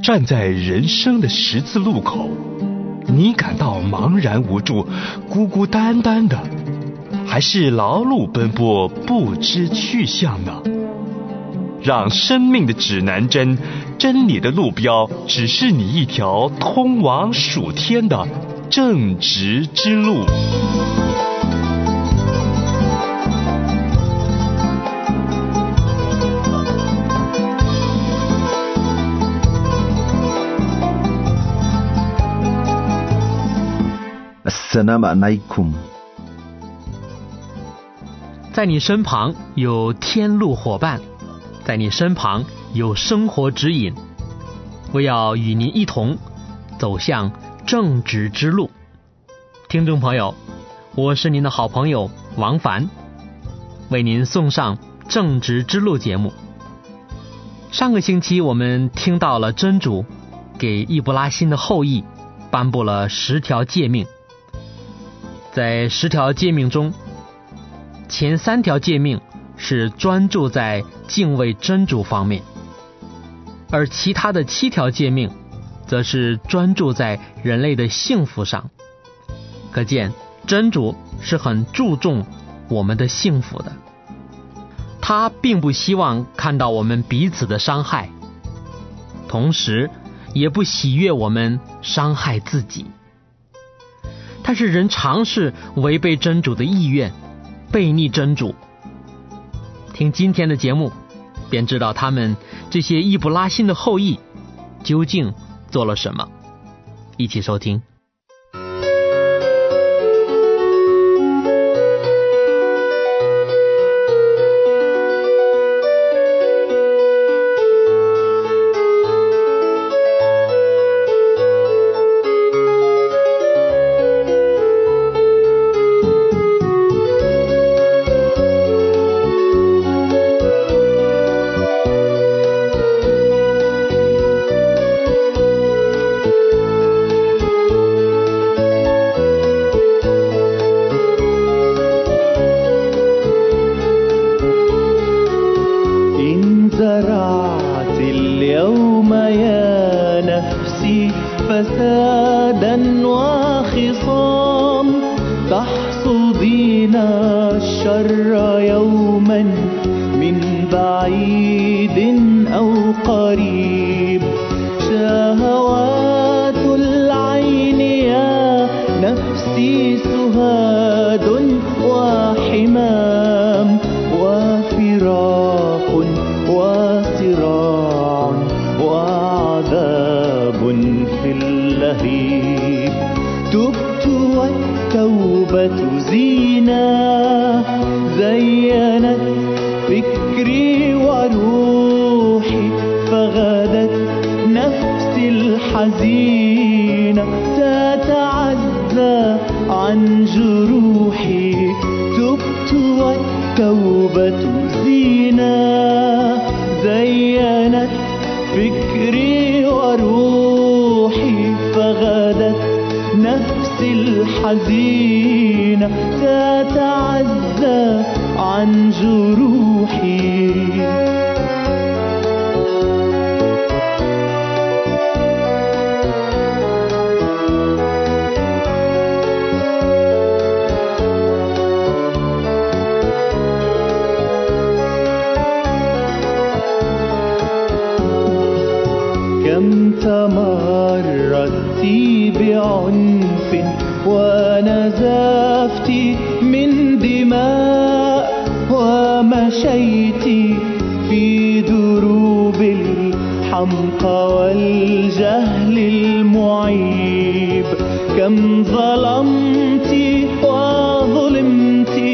站在人生的十字路口，你感到茫然无助、孤孤单单的，还是劳碌奔波不知去向呢？让生命的指南针、真理的路标指示你一条通往属天的正直之路。 Assalamualaikum。 在你身旁有天路伙伴，在你身旁有生活指引，我要与您一同走向正直之路。听众朋友，我是您的好朋友王凡，为您送上正直之路节目。上个星期我们听到了真主给易布拉欣的后裔颁布了10条诫命，在10条诫命中，前3条诫命是专注在敬畏真主方面，而其他的7条诫命则是专注在人类的幸福上。可见真主是很注重我们的幸福的，他并不希望看到我们彼此的伤害，同时也不喜悦我们伤害自己。但是人尝试违背真主的意愿，背逆真主。听今天的节目，便知道他们这些易布拉欣的后裔究竟做了什么。一起收听。 تبت والتوبة زينة زينت فكري وروحي، فغدت نفسي الحزينة تتعزى عن جروحي. تبت والتوبة زينة زينت فكري وروحي، فغدت نفسي الحزينة تتعزى عن جروحي. كم تمردت بعنف ونزفت من دماء، ومشيت في دروب الحمقى والجهل المعيب. كم ظلمت وظلمت،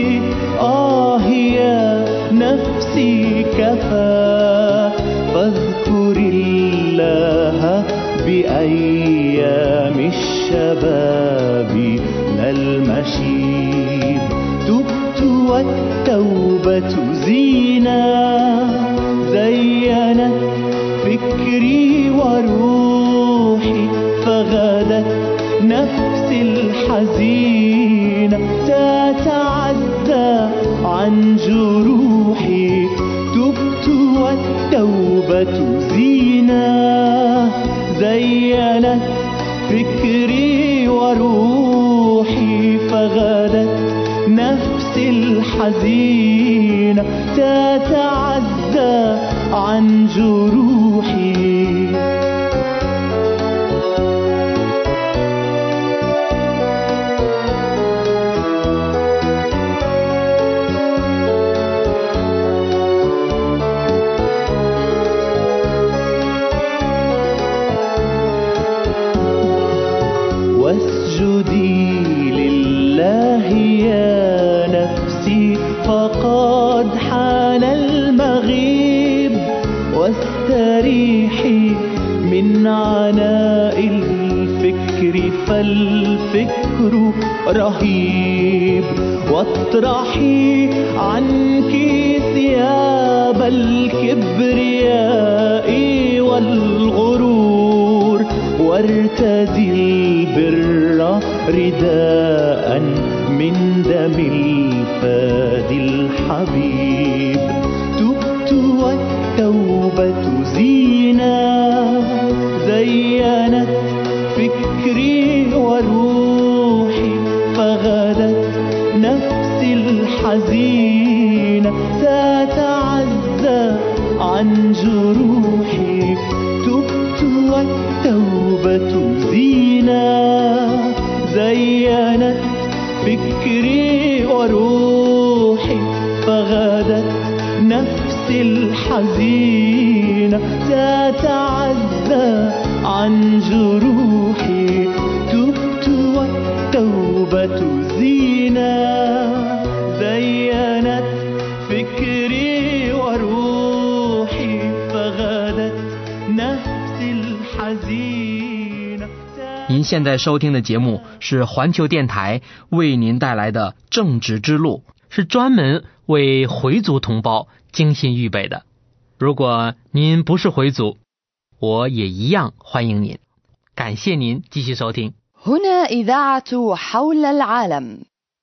يا نفسي كفى، فاذكر الله بأيام الشباب لا المشيب. تبت والتوبة زينة زينت فكري وروحي، فغدت نفسي الحزينة تتعزى عن جروحي. تبت والتوبة زينة الحزينة تتعزى عن جروحي واسجدي لله يا نفسي فقد حان المغيب واستريحي من عناء الفكر فالفكر رهيب واطرحي عنك ثياب الكبرياء والغرور وارتدي البر رداء من دم الفادي الحبيب تبت والتوبة زينة زينت فكري وروحي فغدت نفسي الحزينة تتعزى عن جروحي تبت والتوبة زينة زينت فكري وروحي فغدت نفسي الحزينة تتعزى عن جروحي تبت والتوبة زينة زينت فكري وروحي فغدت نفسي الحزينة。 您现在收听的节目是环球电台为您带来的正直之路，是专门为回族同胞精心预备的。如果您不是回族，我也一样欢迎您。感谢您继续收听。 هنا إذاعة حول العالم。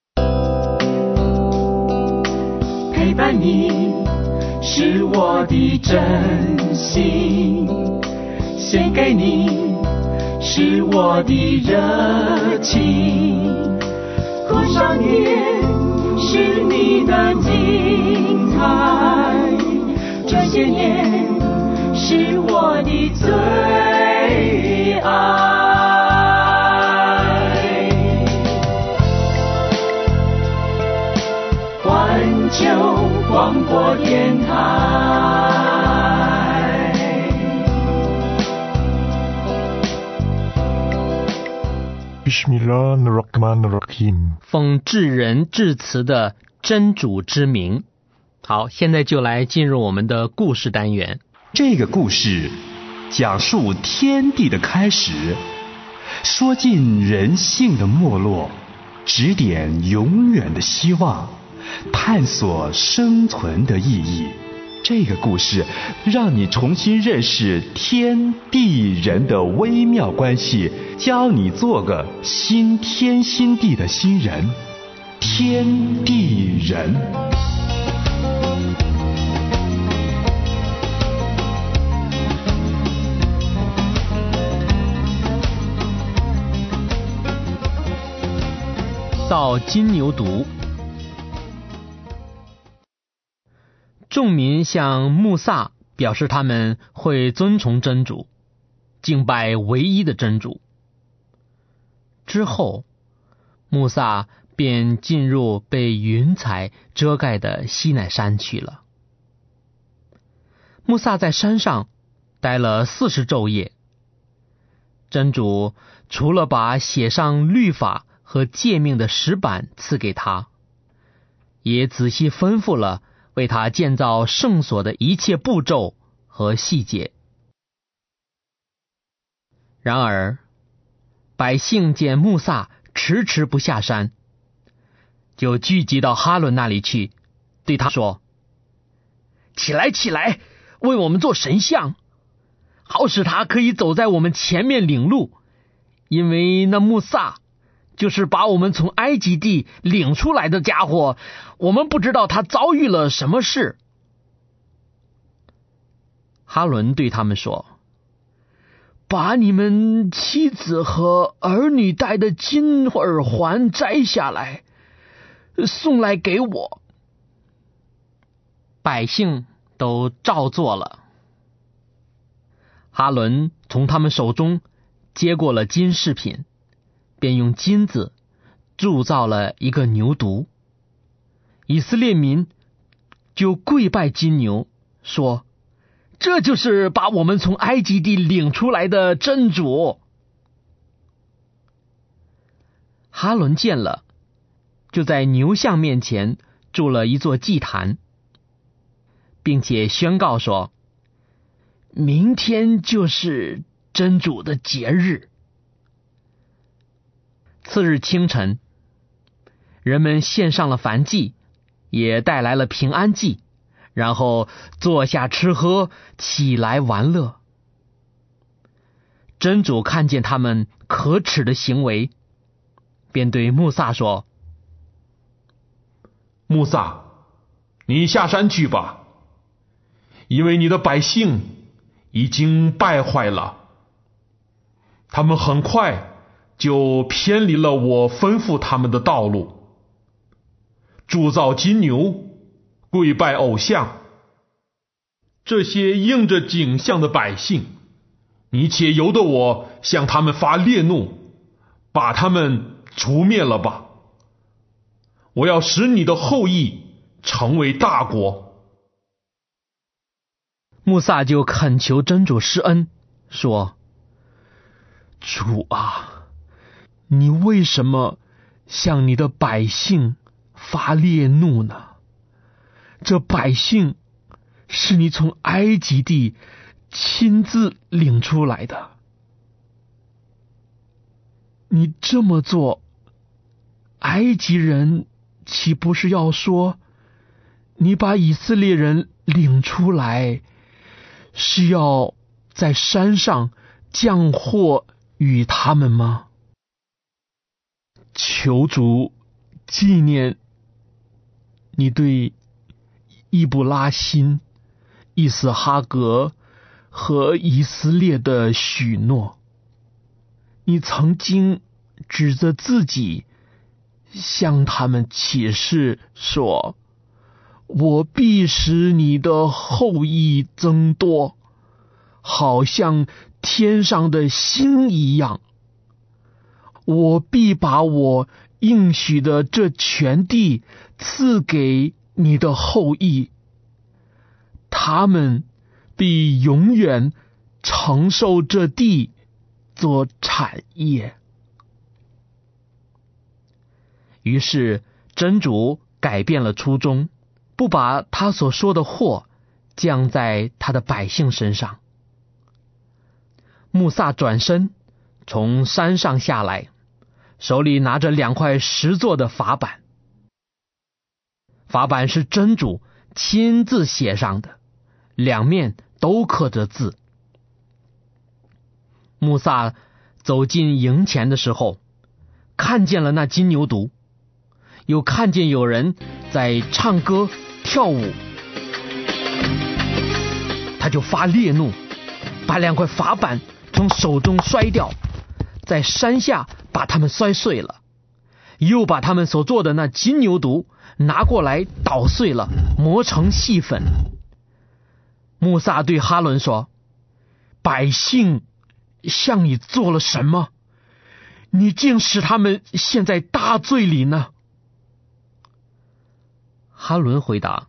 陪伴你是我的真心，献给你是我的热情，苦少年是你的精彩，这些年是我的最爱。环球广播电台。 Bismillahirrahmanirrahim。 奉至仁至慈的真主之名。好，现在就来进入我们的故事单元。 这个故事讲述天地的开始，说尽人性的没落，指点永远的希望，探索生存的意义。这个故事让你重新认识天地人的微妙关系，教你做个新天新地的新人。天地人。 造金牛犊。众民向穆萨表示他们会遵从真主，敬拜唯一的真主。之后，穆萨便进入被云彩遮盖的西乃山去了。穆萨在山上待了40昼夜。真主除了把写上律法和诫命的石板赐给他，也仔细吩咐了为他建造圣所的一切步骤和细节。然而，百姓见穆萨迟迟不下山，就聚集到哈伦那里去，对他说：“起来，起来，为我们做神像，好使他可以走在我们前面领路，因为那穆萨就是把我们从埃及地领出来的家伙，我们不知道他遭遇了什么事。”哈伦对他们说：“把你们妻子和儿女戴的金耳环摘下来，送来给我， 百姓都照做了。哈伦从他们手中接过了金饰品，便用金子铸造了一个牛犊。以色列民就跪拜金牛，说：这就是把我们从埃及地领出来的真主。哈伦见了，就在牛像面前筑了一座祭坛，并且宣告说：明天就是真主的节日。次日清晨，人们献上了燔祭，也带来了平安祭，然后坐下吃喝，起来玩乐。真主看见他们可耻的行为，便对穆萨说： 穆萨，你下山去吧，因为你的百姓已经败坏了，他们很快就偏离了我吩咐他们的道路，铸造金牛，跪拜偶像。这些应着景象的百姓，你且由得我向他们发烈怒，把他们除灭了吧。我要使你的后裔成为大国。 穆萨就恳求真主施恩，说：主啊，你为什么向你的百姓发烈怒呢？这百姓是你从埃及地亲自领出来的，你这么做，埃及人岂不是要说，你把以色列人领出来，是要在山上降祸与他们吗？求主纪念你对易布拉欣、伊斯哈格和以色列的许诺。你曾经指着自己向他们起誓说，我必使你的后裔增多，好像天上的星一样。我必把我应许的这全地赐给你的后裔，他们必永远承受这地做产业。于是真主改变了初衷，不把他所说的祸降在他的百姓身上。穆萨转身从山上下来，手里拿着2块石做的法板，法板是真主亲自写上的，2面都刻着字。穆萨走进营前的时候，看见了那金牛犊，又看见有人在唱歌跳舞，他就发烈怒，把2块法板从手中摔掉，在山下把他们摔碎了，又把他们所做的那金牛犊拿过来捣碎了，磨成细粉。穆萨对哈伦说：百姓向你做了什么？你竟使他们陷在大罪里呢？哈伦回答：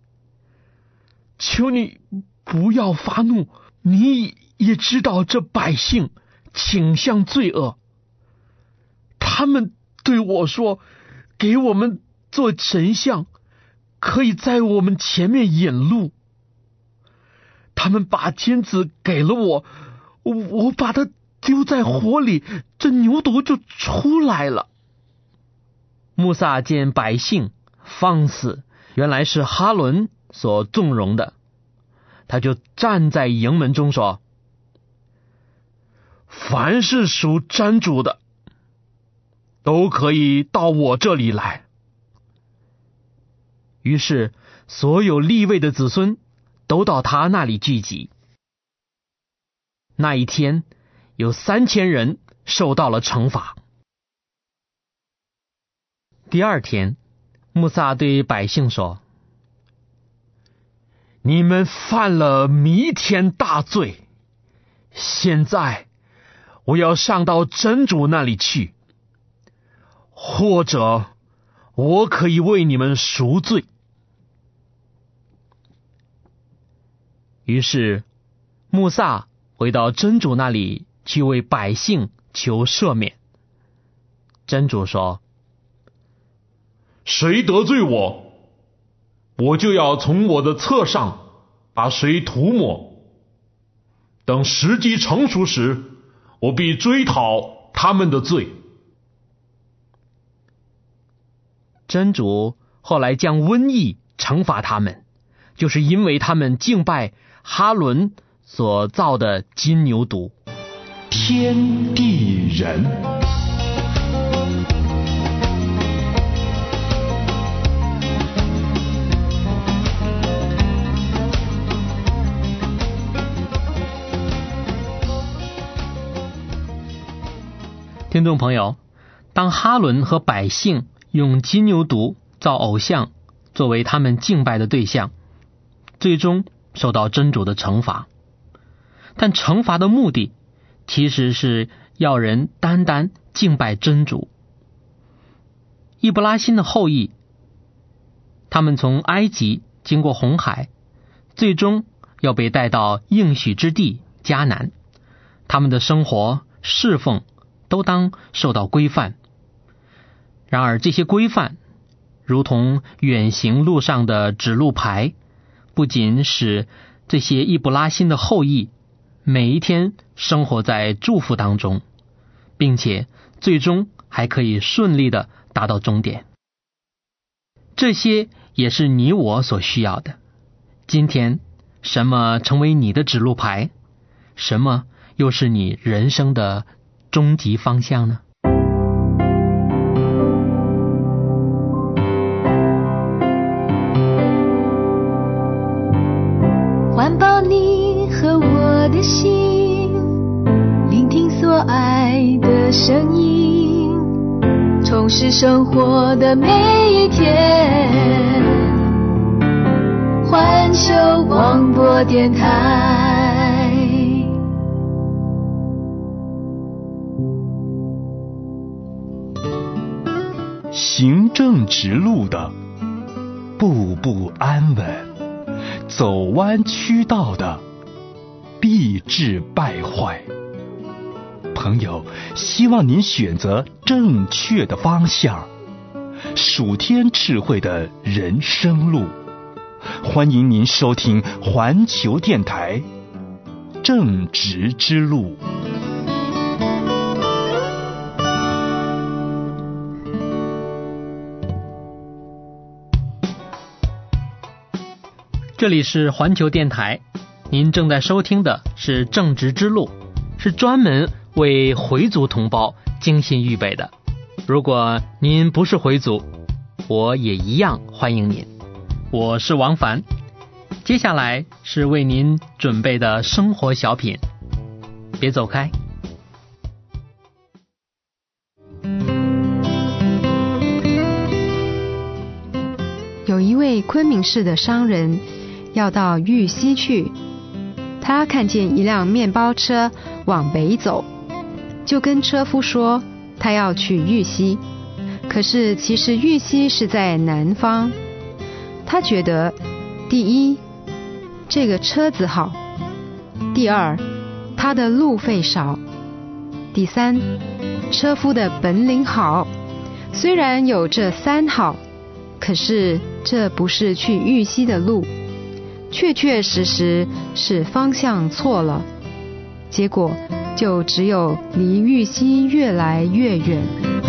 求你不要发怒，你也知道这百姓倾向罪恶。他们对我说，给我们做神像，可以在我们前面引路。他们把金子给了我，我把它丢在火里，这牛犊就出来了。穆萨见百姓放肆，原来是哈伦所纵容的，他就站在营门中说：凡是属真主的，都可以到我这里来。于是所有利未的子孙都到他那里聚集。那一天有3000人受到了惩罚。第2天，穆萨对百姓说： 你们犯了弥天大罪，现在我要上到真主那里去，或者我可以为你们赎罪。”于是穆萨回到真主那里去为百姓求赦免。真主说：“谁得罪我，我就要从我的册上把谁涂抹。等时机成熟时，我必追讨他们的罪。”真主后来将瘟疫惩罚他们，就是因为他们敬拜哈伦所造的金牛犊。 天地人， 听众朋友，当哈伦和百姓用金牛犊造偶像作为他们敬拜的对象，最终受到真主的惩罚。但惩罚的目的其实是要人单单敬拜真主。易布拉欣的后裔，他们从埃及经过红海，最终要被带到应许之地迦南，他们的生活侍奉都当受到规范。然而这些规范如同远行路上的指路牌，不仅使这些易布拉欣的后裔每一天生活在祝福当中，并且最终还可以顺利地达到终点。这些也是你我所需要的。今天什么成为你的指路牌？什么又是你人生的终极方向呢？ 环抱你和我的心，聆听所爱的声音，充实生活的每一天。环球广播电台。 行正直路的，步步安稳；走弯曲道的，必致败坏。朋友，希望您选择正确的方向，属天智慧的人生路。欢迎您收听环球电台正直之路。 这里是环球电台，您正在收听的是正直之路，是专门为回族同胞精心预备的。如果您不是回族，我也一样欢迎您。我是王凡，接下来是为您准备的生活小品，别走开。 有一位昆明市的商人要到玉溪去，他看见一辆面包车往北走，就跟车夫说他要去玉溪，可是其实玉溪是在南方。他觉得，第一，这个车子好；第二，他的路费少；第三，车夫的本领好。虽然有这三好，可是这不是去玉溪的路，确确实实是方向错了，结果就只有离玉溪越来越远。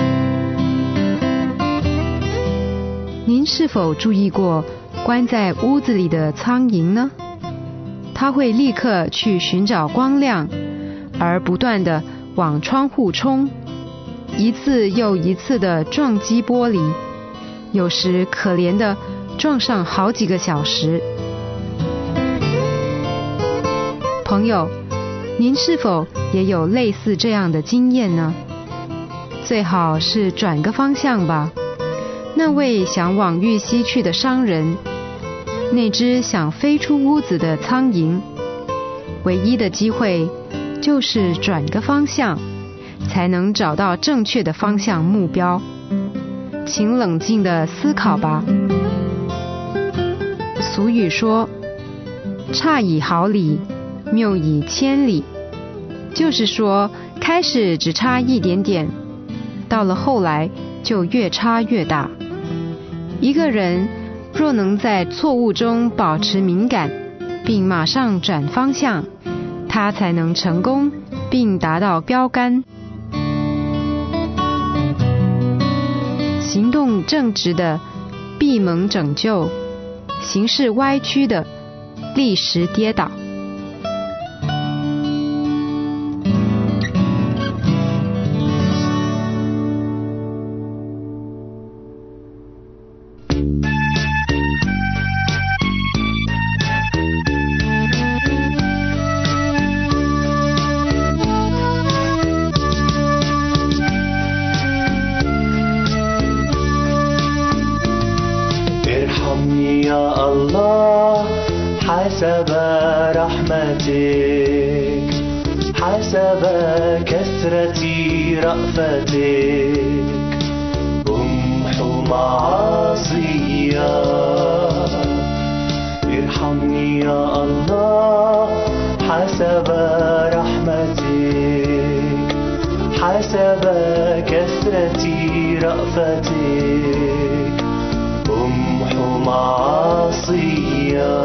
您是否注意过关在屋子里的苍蝇呢？它会立刻去寻找光亮，而不断地往窗户冲，一次又一次地撞击玻璃，有时可怜地撞上好几个小时。朋友，您是否也有类似这样的经验呢？最好是转个方向吧。那位想往玉溪去的商人， 那只想飞出屋子的苍蝇。唯一的机会就是转个方向，才能找到正确的方向目标。请冷静地思考吧。俗语说，差以毫厘，谬以千里，就是说开始只差一点点，到了后来就越差越大。一个人若能在错误中保持敏感，并马上转方向，他才能成功并达到标杆。行动正直的必蒙拯救，行事歪曲的立时跌倒。 حسب رحمتك حسب كثرة رأفتك امحو معاصيا ارحمني يا الله حسب رحمتك حسب كثرة رأفتك امحو معاصيا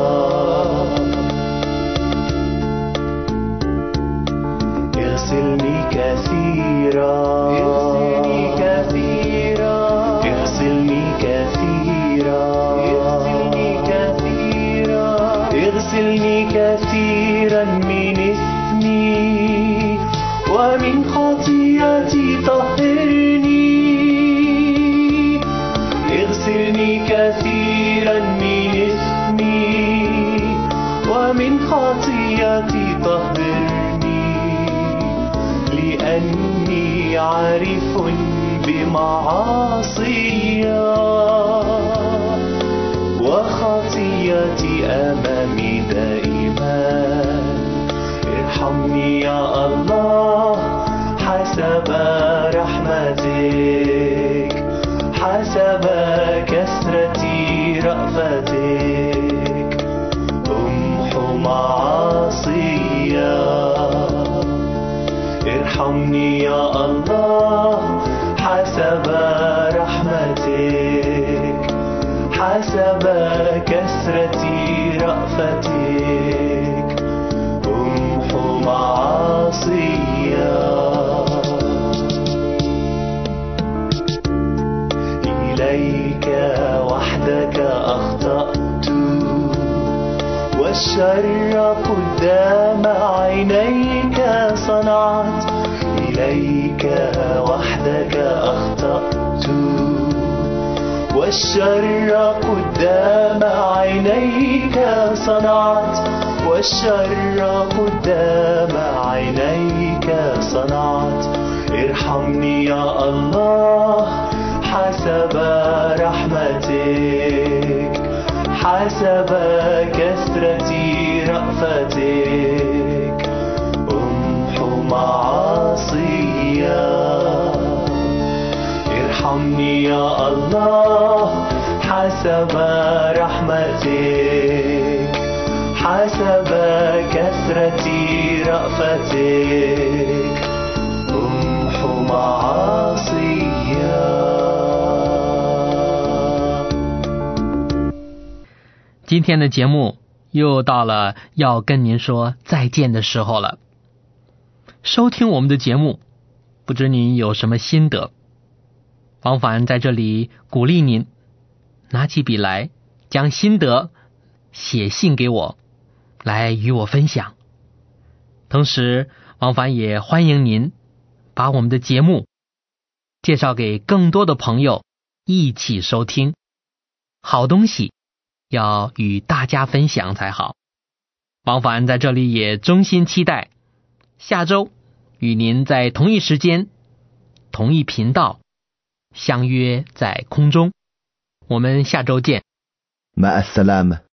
اغسلني كثيرا اغسلني كثيرا اغسلني كثيرا اغسلني كثيرا اغسلني كثيرا من اسمي ومن خطيئتي طهرني اغسلني كثيرا من اسمي ومن خطيئتي طهرني لأني عارف بمعاصي وخطيئتي أمامي دائما ارحمني يا الله حسب رحمتك حسب كثرة رأفتك امحو معاصيا ارحمني يا الله حسب رحمتك حسب كثرة رأفتك امحو معاصيا إليك وحدك أخطأت والشر قدام عينيك صنعت إليك وحدك أخطأت والشر قدام عينيك صنعت والشر قدام عينيك صنعت ارحمني يا الله حسب رحمتك حسب كثرة رأفتك امحو معاصيا ارحمني يا الله حسب رحمتك حسب كثرة رأفتك امحو معاصيا。 今天的节目又到了要跟您说再见的时候了。收听我们的节目，不知您有什么心得？王凡在这里鼓励您，拿起笔来，将心得写信给我，来与我分享。同时，王凡也欢迎您把我们的节目介绍给更多的朋友一起收听。好东西要与大家分享才好。王凡在这里也衷心期待下周与您在同一时间同一频道相约在空中。我们下周见。 مع السلامة。